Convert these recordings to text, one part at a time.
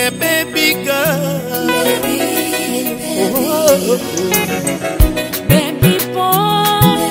wange baby girl, baby boy.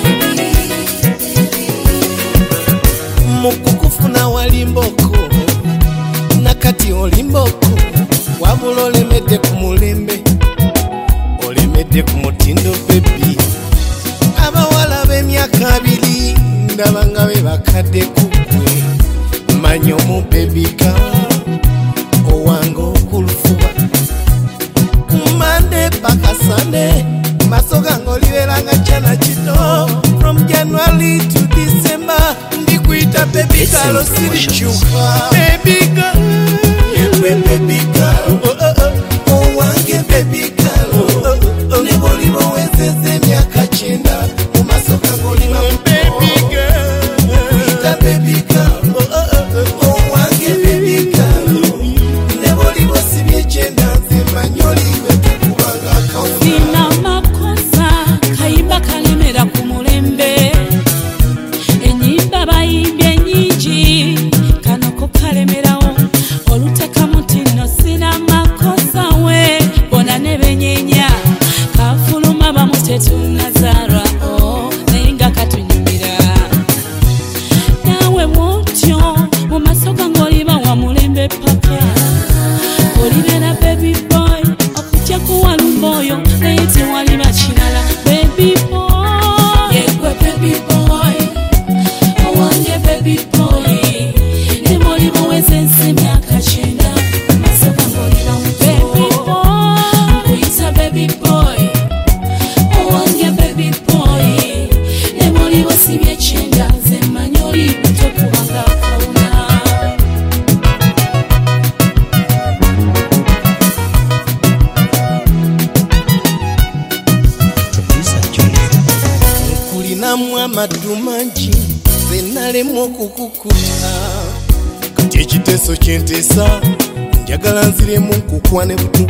Mukukufuna walimboko nakati olimboko wabula olemedde ku mulembe olemedde ku mutindo baby. Abawala b'emyaka 2 ndaba nga be bakadde kugwe manyi omu baby girl owange okulufuba kumande paka Sunday maso gange oliberanga kyana kito from January to December ndikuita baby girl osirikyuka baby girl yewe baby girl owange baby girl neboli bowezeze emyaka 9 mu maso gange oliba baby girl kuita baby girl owange baby girl neboli bosibye 9 nze oliwe tekubanga akauna Sina makosa kayimba kalemera ku mulembe enyimba bayimbye nyingi kano ko kalemerawo oluteka mutino. Sina makosa we bona nebenyenya kafuluma bamutetunazara nenga katunyumira nawe wotyo mu maso gange oliba wa mulembe paka olibera baby boy okujja kuwalumba oyo naye tewaliba kirala baby boy. Yegwe baby boy owange baby boy nemoli bowezezza emyaka 9 mu maso gange oliba baby boy nkuyita baby boy owange baby boy nemoli bosibye 9 nze mmanyi oli tokubanga akawuna. kulinamu amaddu mangi ze nalemu okukukuta kati ekiteeso kyenteesa njagala nziremu nkukwane butu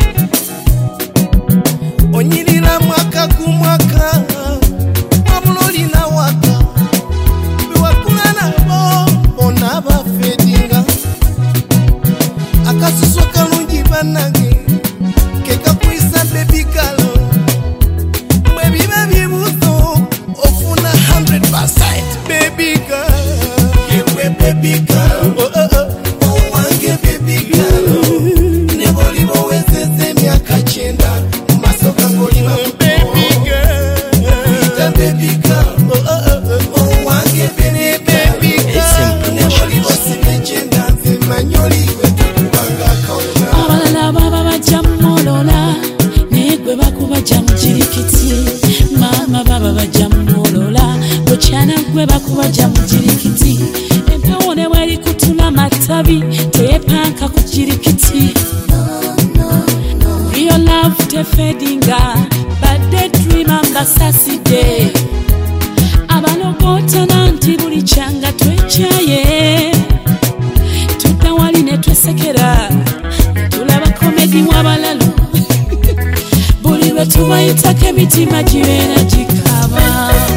onyirira mwaka ku mwaka wabula olina waka bewakula nabo onaaba fedinga akasusu akalungi bannange kekakuyisa baby girl mwe biba bibuzo ofuna 100% baby girl yewe baby girl owange baby girl neboli bowezeze emyaka 9 mu maso gange oliba baby girl kuita baby girl owange baby girl neboli bosibye 9 nze mmanyi oliwe tekubanga akauna abalala baba bajja mumolola naye gwe bakubajja mu kirikiti maama baba bajja mumolola bukyana gwe bakubajja mu kirikiti empewo ne bweri kutula matabi teyepanka ku kirikiti real love tefedinga badde dreama mbasaside abalogootana nti buli kyanga twekyaye tudda wali ne twesekera tulaba komedi w'abalalu buli lwe tubayitako emitima gibeera gikaba.